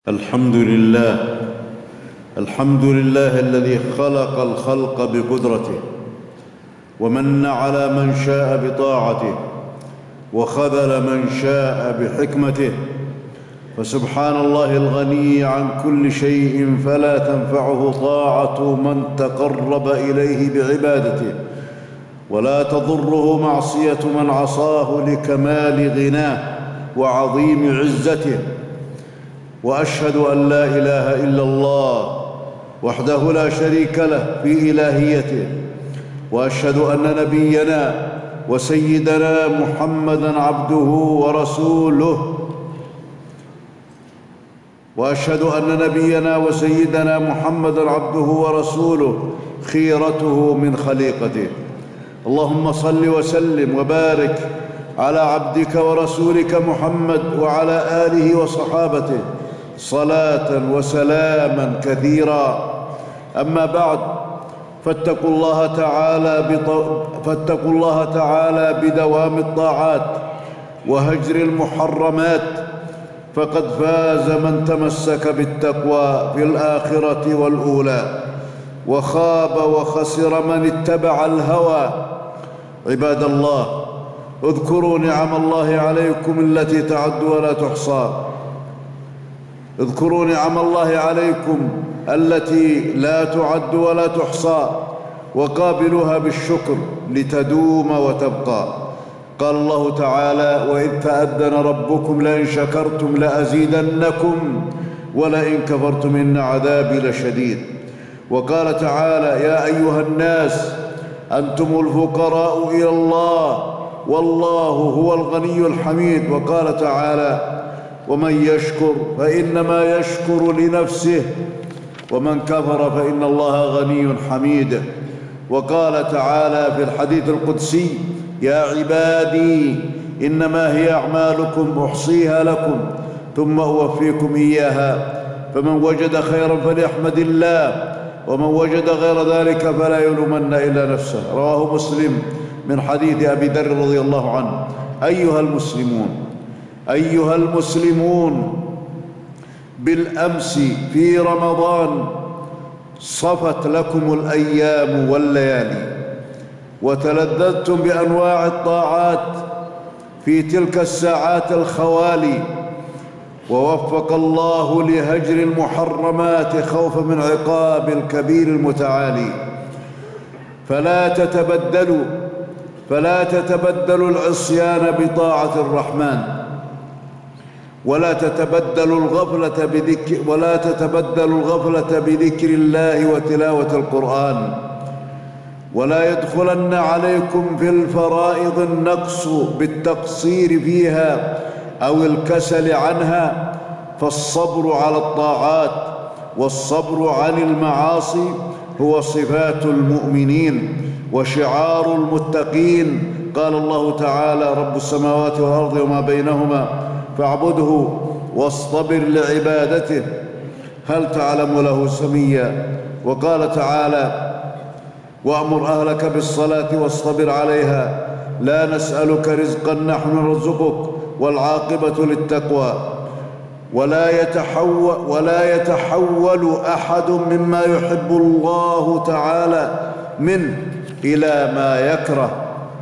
الحمد لله الذي خلق الخلق بقدرته ومن على من شاء بطاعته وخذل من شاء بحكمته، فسبحان الله الغني عن كل شيء فلا تنفعه طاعة من تقرب إليه بعبادته، ولا تضره معصية من عصاه لكمال غناه وعظيم عزته. وأشهد أن لا إله إلا الله وحده لا شريك له في إلهيته، وأشهد أن نبينا وسيدنا محمدًا عبده ورسوله، وأشهد أن نبينا وسيدنا محمدًا عبده ورسوله خيرته من خليقته. اللهم صل وسلم وبارك على عبدك ورسولك محمد وعلى آله وصحابته صلاة وسلاما كثيرا. أما بعد، فاتقوا الله تعالى بدوام الطاعات وهجر المحرمات، فقد فاز من تمسك بالتقوى في الآخرة والأولى، وخاب وخسر من اتبع الهوى. عباد الله، اذكروا نعم الله عليكم التي تعد ولا تحصى. اذكروا نعم الله عليكم التي لا تعد ولا تحصى، وقابلوها بالشكر لتدوم وتبقى. قال الله تعالى: وإذ تأذن ربكم لئن شكرتم لأزيدنكم ولئن كفرتم إن عذابي لشديد. وقال تعالى: يا أيها الناس أنتم الفقراء إلى الله والله هو الغني الحميد. وقال تعالى: ومن يشكر فإنما يشكر لنفسه ومن كفر فإن الله غني حميد. وقال تعالى في الحديث القدسي: يا عبادي إنما هي أعمالكم أحصيها لكم ثم أوفيكم إياها، فمن وجد خيرا فليحمد الله ومن وجد غير ذلك فلا يلومن إلا نفسه. رواه مسلم من حديث أبي ذر رضي الله عنه. أيها المسلمون، بالأمس في رمضان صفت لكم الأيام والليالي، وتلذذتم بأنواع الطاعات في تلك الساعات الخوالي، ووفق الله لهجر المحرمات خوفا من عقاب الكبير المتعالي. فلا تتبدلوا العصيان بطاعة الرحمن، ولا تتبدلوا الغفلة بذكر الله وتلاوة القرآن، ولا يدخلن عليكم في الفرائض النقص بالتقصير فيها أو الكسل عنها، فالصبر على الطاعات والصبر عن المعاصي هو صفات المؤمنين وشعار المتقين. قال الله تعالى: رب السماوات والأرض وما بينهما فاعبده واصطبر لعبادته هل تعلم له سميا. وقال تعالى: وأمر أهلك بالصلاة واصطبر عليها لا نسألك رزقا نحن نرزقك والعاقبة للتقوى. ولا يتحول أحد مما يحب الله تعالى منه إلى ما يكره.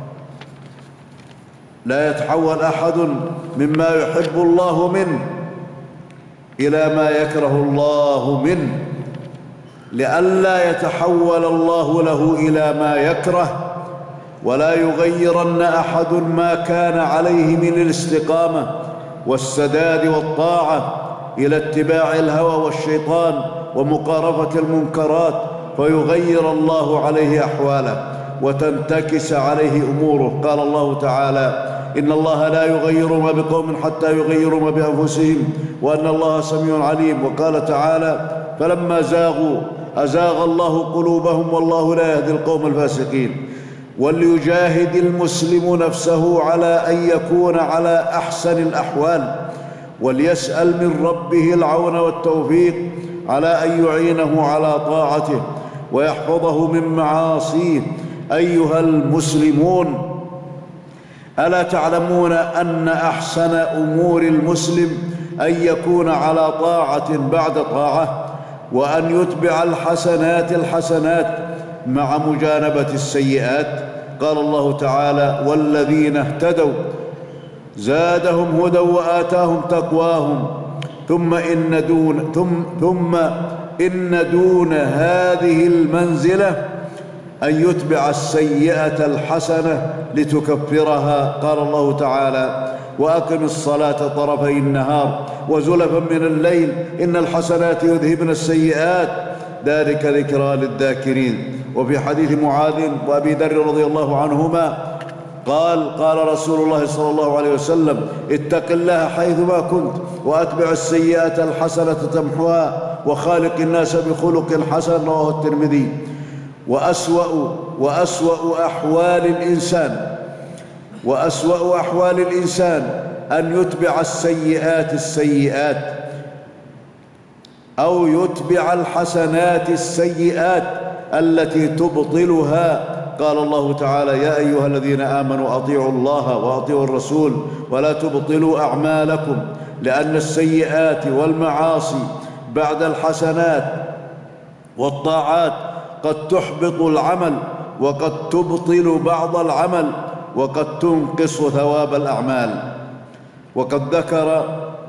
لا يتحول أحد مما يحب الله منه إلى ما يكره الله منه، لئلا يتحول الله له إلى ما يكره. ولا يغيرن أحد ما كان عليه من الاستقامة والسداد والطاعة إلى اتباع الهوى والشيطان ومقارفة المنكرات، فيغير الله عليه أحواله وتنتكس عليه أموره. قال الله تعالى: إن الله لا يغير ما بقوم حتى يغيروا ما بأنفسهم وأن الله سميع عليم. وقال تعالى: فلما زاغوا أزاغ الله قلوبهم والله لا يهدي القوم الفاسقين. وليجاهد المسلم نفسه على أن يكون على أحسن الأحوال، وليسأل من ربه العون والتوفيق على أن يعينه على طاعته ويحفظه من معاصيه. أيها المسلمون، ألا تعلمون أن أحسن أمور المسلم أن يكون على طاعة بعد طاعة، وأن يتبع الحسنات الحسنات مع مجانبة السيئات. قال الله تعالى: والذين اهتدوا زادهم هدى وآتاهم تقواهم ثم إن دون هذه المنزلة أن يتبع السيئة الحسنة لتكفرها. قال الله تعالى: وأقم الصلاة طرفي النهار وزلفا من الليل إن الحسنات يذهبن السيئات ذلك ذكرى للذاكرين. وفي حديث معاذ وأبي ذر رضي الله عنهما قال رسول الله صلى الله عليه وسلم: اتق الله حيثما كنت وأتبع السيئة الحسنة تمحها وخالق الناس بخلق حسن. رواه الترمذي. وأسوأ أحوال الإنسان أن يتبع السيئات أو يتبع الحسنات السيئات التي تبطلها. قال الله تعالى: يا أيها الذين آمنوا أطيعوا الله وأطيعوا الرسول ولا تبطلوا أعمالكم، لأن السيئات والمعاصي بعد الحسنات والطاعات قد تحبط العمل، وقد تبطل بعض العمل، وقد تنقص ثواب الأعمال. وقد ذكر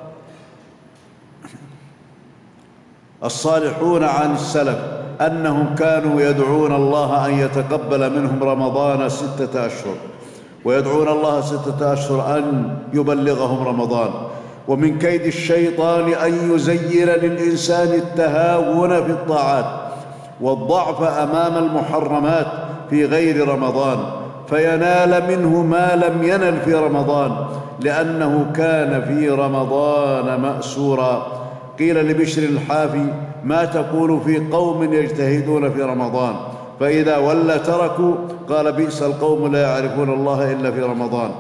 الصالحون عن السلف أنهم كانوا يدعون الله أن يتقبل منهم رمضان 6 أشهر، ويدعون الله 6 أشهر أن يبلغهم رمضان. ومن كيد الشيطان أن يزين للإنسان التهاون في الطاعات والضعف أمام المحرمات في غير رمضان، فينال منه ما لم ينل في رمضان، لأنه كان في رمضان مأسورا. قيل لبشر الحافي: ما تقول في قوم يجتهدون في رمضان فإذا ولى تركوا؟ قال: بئس القوم لا يعرفون الله إلا في رمضان.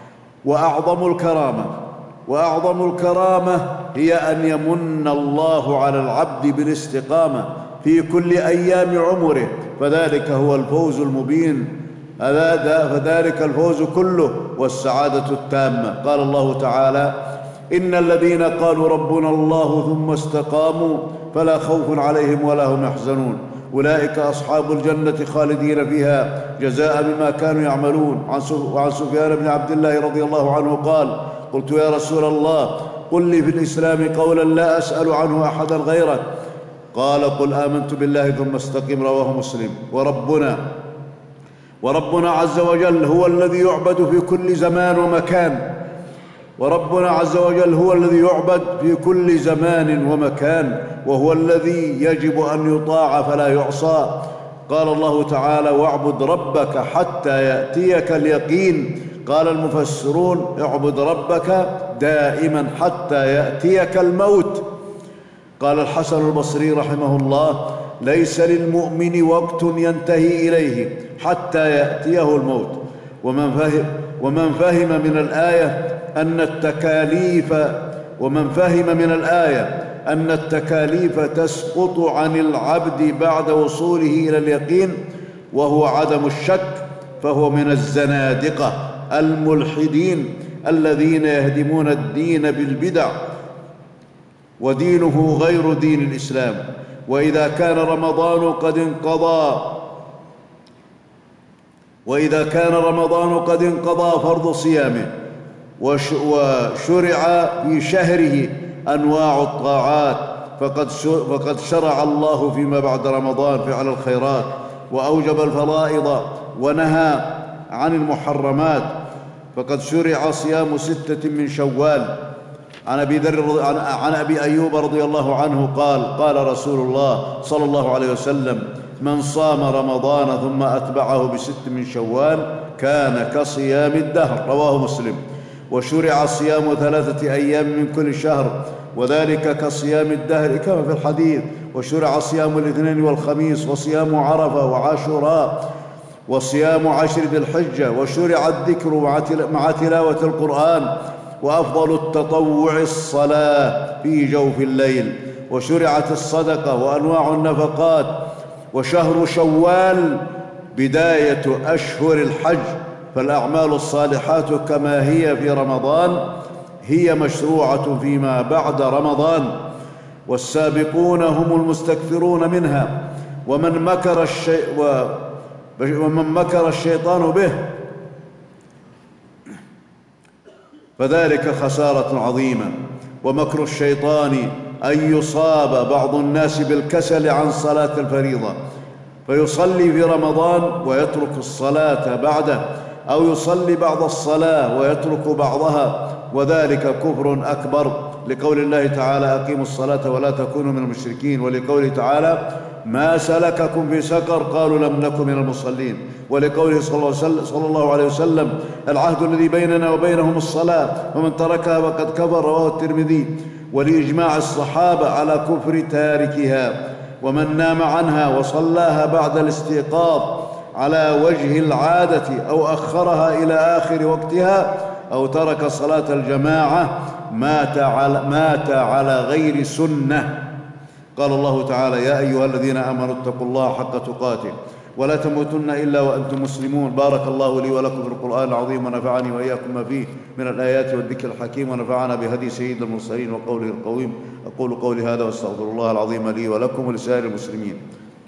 وأعظم الكرامة هي أن يمن الله على العبد بالاستقامة في كل أيام عمره، فذلك هو الفوز المبين، فذلك الفوز كله والسعادة التامة. قال الله تعالى: إن الذين قالوا ربنا الله ثم استقاموا فلا خوف عليهم ولا هم يحزنون أولئك أصحاب الجنة خالدين فيها جزاء بما كانوا يعملون. وعن سفيان بن عبد الله رضي الله عنه قال: قلت يا رسول الله قل لي في الإسلام قولا لا أسأل عنه أحدا غيرك. قال: قل آمنت بالله ثم استقم. رواه مسلم. وربنا عز وجل هو الذي يعبد في كل زمان ومكان، وهو الذي يجب أن يطاع فلا يعصى. قال الله تعالى: واعبد ربك حتى يأتيك اليقين. قال المفسرون: اعبد ربك دائما حتى يأتيك الموت. قال الحسن البصري رحمه الله: ليس للمؤمن وقت ينتهي إليه حتى يأتيه الموت. ومن فهم من الآية أن التكاليف تسقط عن العبد بعد وصوله إلى اليقين وهو عدم الشك، فهو من الزنادقة الملحدين الذين يهدمون الدين بالبدع ودينه غير دين الإسلام. وإذا كان رمضان قد انقضى فرض صيامه وشرع في شهره أنواع الطاعات، فقد شرع الله فيما بعد رمضان فعل الخيرات وأوجب الفرائض ونهى عن المحرمات. فقد شرع صيام 6 من شوال. عن أبي أيوب رضي الله عنه قال رسول الله صلى الله عليه وسلم: من صام رمضان ثم أتبعه ب6 من شوال كان كصيام الدهر. رواه مسلم. وشرع صيام 3 أيام من كل شهر، وذلك كصيام الدهر كما في الحديث. وشرع صيام الاثنين والخميس، وصيام عرفة وعاشوراء، وصيام 10 ذي الحجة. وشرع الذكر مع تلاوة القرآن، وأفضل التطوع الصلاة في جوف الليل. وشرعت الصدقة وأنواع النفقات. وشهر شوال بداية أشهر الحج، فالأعمال الصالحات كما هي في رمضان هي مشروعة فيما بعد رمضان، والسابقون هم المستكثرون منها، ومن مكر الشيطان به فذلك خسارة عظيمة. ومكر الشيطان أن يصاب بعض الناس بالكسل عن صلاة الفريضة فيصلي في رمضان ويترك الصلاة بعده، أو يصلي بعض الصلاة ويترك بعضها، وذلك كفر أكبر، لقول الله تعالى: أقيموا الصلاة ولا تكونوا من المشركين، ولقوله تعالى: ما سلككم في سقر؟ قالوا لم نكن من المصلين، ولقوله صلى الله عليه وسلم: العهد الذي بيننا وبينهم الصلاة، ومن تركها فقد كفر، رواه الترمذي. ولإجماع الصحابة على كفر تاركها. ومن نام عنها وصلاها بعد الاستيقاظ على وجه العادة أو أخرها إلى آخر وقتها أو ترك صلاة الجماعة مات على غير سنة. قال الله تعالى: يا أيها الذين آمنوا اتقوا الله حق تقاته ولا تموتن إلا وأنتم مسلمون. بارك الله لي ولكم في القرآن العظيم، ونفعني وإياكم ما فيه من الآيات والذكر الحكيم، ونفعنا بهدي سيد المرسلين وقوله القويم. أقول قولي هذا واستغفر الله العظيم لي ولكم ولسائر المسلمين.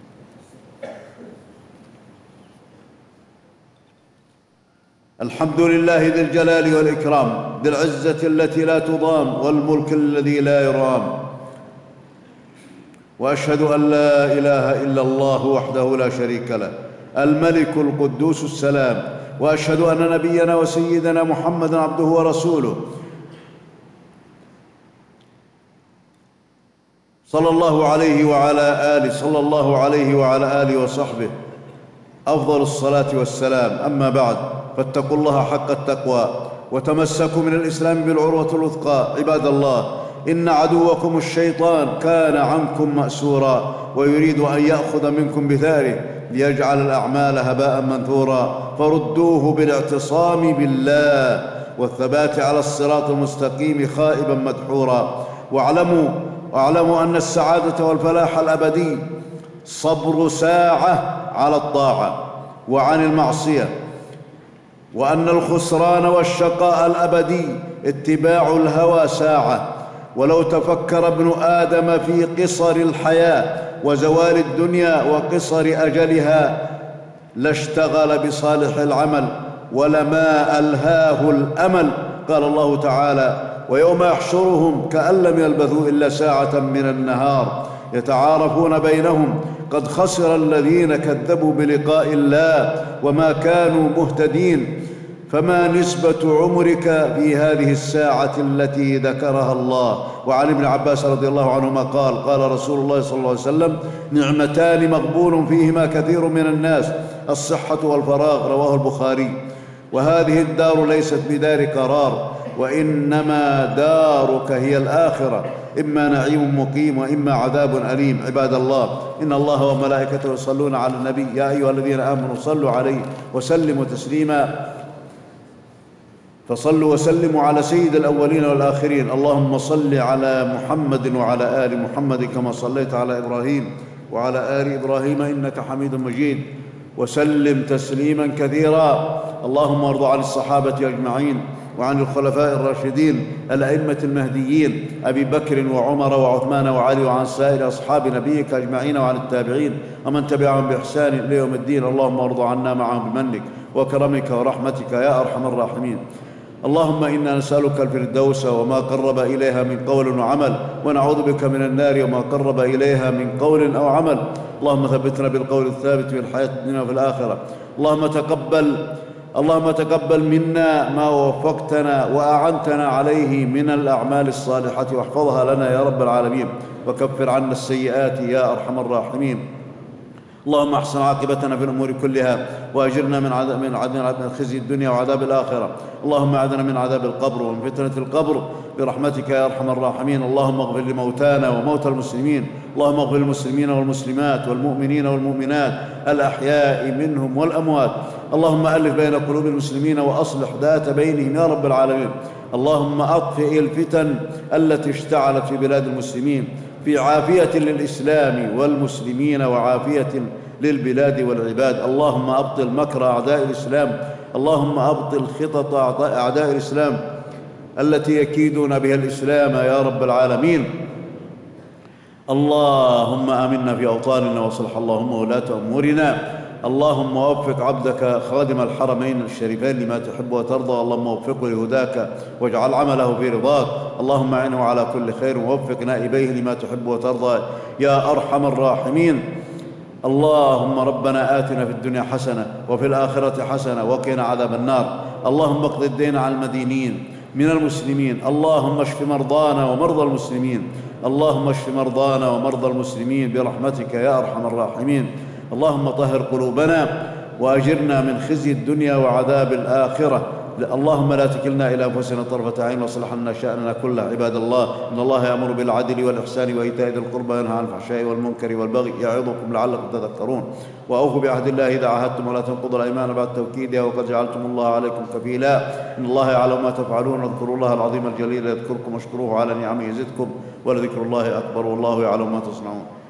الحمد لله ذي الجلال والإكرام، ذي العزة التي لا تضام، والملك الذي لا يرام. وأشهد أن لا إله إلا الله وحده لا شريك له، الملك القدوس السلام. وأشهد أن نبينا وسيدنا محمدًا عبده ورسوله، صلى الله عليه وعلى آله وصحبه أفضل الصلاة والسلام. أما بعد، فاتقوا الله حق التقوى، وتمسكوا من الإسلام بالعروة الوثقى. عباد الله، إن عدوكم الشيطان كان عنكم مأسورا، ويريد أن يأخذ منكم بثاره ليجعل الأعمال هباء منثورا، فردوه بالاعتصام بالله والثبات على الصراط المستقيم خائبا مدحورا. واعلموا أن السعادة والفلاح الأبدي صبر ساعة على الطاعة وعن المعصية، وأن الخسران والشقاء الأبدي اتباع الهوى ساعة. ولو تفكر ابن آدم في قصر الحياة وزوال الدنيا وقصر أجلها لاشتغل بصالح العمل ولما ألهاه الأمل. قال الله تعالى: ويوم يحشرهم كأن لم يلبثوا إلا ساعة من النهار يتعارفون بينهم قد خسر الذين كذبوا بلقاء الله وما كانوا مهتدين. فما نسبة عمرك في هذه الساعة التي ذكرها الله؟ وعن ابن عباس رضي الله عنهما قال رسول الله صلى الله عليه وسلم: نعمتان مغبون فيهما كثير من الناس، الصحة والفراغ. رواه البخاري. وهذه الدار ليست بدار قرار، وإنما دارك هي الآخرة، إما نعيم مقيم وإما عذاب أليم. عباد الله، إن الله وملائكته يصلون على النبي، يا أيها الذين آمنوا صلوا عليه وسلموا تسليما. فصلوا وسلموا على سيد الأولين والآخرين. اللهم صل على محمد وعلى آل محمد كما صليت على إبراهيم وعلى آل إبراهيم إنك حميد مجيد، وسلم تسليما كثيرا. اللهم ارض عن الصحابة أجمعين وعن الخلفاء الراشدين الأئمة المهديين أبي بكر وعمر وعثمان وعلي، وعن سائر أصحاب نبيك أجمعين، وعن التابعين ومن تبعهم بإحسان إلى يوم الدين. اللهم ارض عنا معهم بمنك وكرمك ورحمتك يا أرحم الراحمين. اللهم إنا نسألك الفردوس وما قرب إليها من قول وعمل، ونعوذ بك من النار وما قرب إليها من قول أو عمل. اللهم ثبتنا بالقول الثابت في الحياة الدنيا وفي الآخرة. اللهم تقبل منا ما وفقتنا وأعنتنا عليه من الأعمال الصالحة، واحفظها لنا يا رب العالمين، وكفر عنا السيئات يا أرحم الراحمين. اللهم احسن عاقبتنا في الأمور كلها، وأجرنا من خزي الدنيا وعذاب الآخرة. اللهم أعذنا من عذاب القبر ومن فتنة القبر برحمتك يا أرحم الراحمين. اللهم اغفر لموتانا وموتى المسلمين، اللهم اغفر للمسلمين والمسلمات والمؤمنين والمؤمنات الأحياء منهم والأموات. اللهم ألف بين قلوب المسلمين وأصلح ذات بينهم يا رب العالمين. اللهم أطفئ الفتن التي اشتعلت في بلاد المسلمين، في عافية للإسلام والمسلمين وعافية للبلاد والعباد. اللهم أبطل مكر أعداء الإسلام، اللهم أبطل خطط أعداء الإسلام، التي يكيدون بها الإسلام يا رب العالمين. اللهم آمنا في أوطاننا وصلح اللهم ولاة أمورنا. اللهم وفق عبدك خادم الحرمين الشريفين لما تحب وترضى. اللهم وفقه لهداك واجعل عمله في رضاك. اللهم أعنه على كل خير ووفق نائبيه لما تحب وترضى يا أرحم الراحمين. اللهم ربنا آتنا في الدنيا حسنة وفي الآخرة حسنة وقنا عذاب النار. اللهم اقض الدين على المدينين من المسلمين. اللهم اشف مرضانا ومرضى المسلمين. اللهم اشف مرضانا ومرضى المسلمين برحمتك يا أرحم الراحمين. اللهم طهر قلوبنا وأجرنا من خزي الدنيا وعذاب الآخرة. اللهم لا تكلنا إلى أنفسنا طرفة عين واصلح لنا شأننا كله. عباد الله، إن الله يأمر بالعدل والإحسان وإيتاء ذي القربى وينهى عن الفحشاء والمنكر والبغي يعظكم لعلكم تذكرون. وأوفوا بعهد الله إذا عاهدتم ولا تنقضوا الأيمان بعد توكيدها وقد جعلتم الله عليكم كفيلا. إن الله يعلم ما تفعلون. واذكروا الله العظيم الجليل يذكركم واشكروه على نعمه يزدكم ولذكر الله أكبر والله يعلم ما تصنعون.